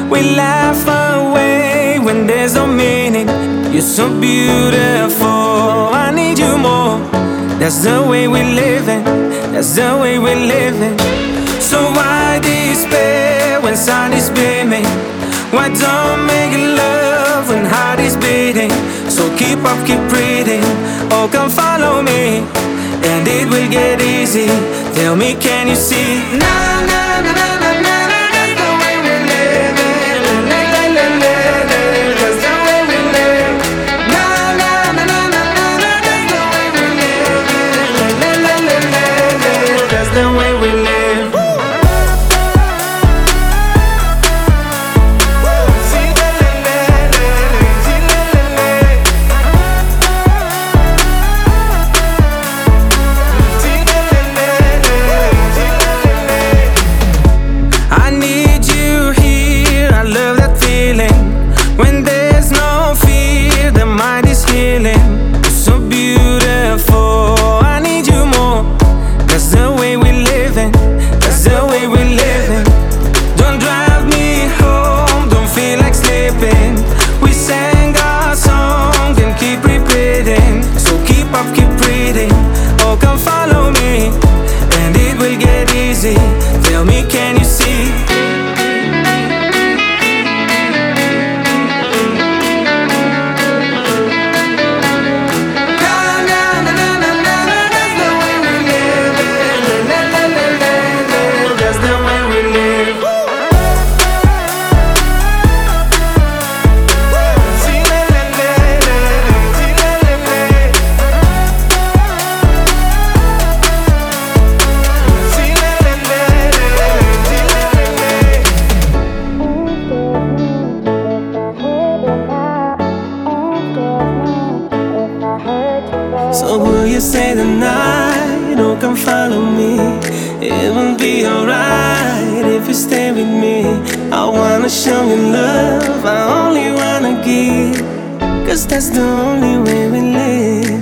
We laugh away when there's no meaning. You're so beautiful, I need you more. That's the way we're living, that's the way we're living. So why despair when sun is beaming? Why don't make love when heart is beating? So keep up, keep breathing. Oh, come follow me, and it will get easy. Tell me, can you see? Na na na na na na. That's the way we live. La la la la la. That's the way we live. Na na na na na na. That's the way we live. La la la la la. That's the way we live. When there's no fear, the mind is healing. You're so beautiful, I need you more. That's the way we're living, that's the way we're living. Don't drive me home, don't feel like sleeping. We sang our song and keep repeating. So keep up, keep breathing. Oh, come follow me, and it will get easy. Tell me, can you see? So will you stay the night? Oh, come follow me. It will be alright if you stay with me. I wanna show you love, I only wanna give, 'cause that's the only way we live.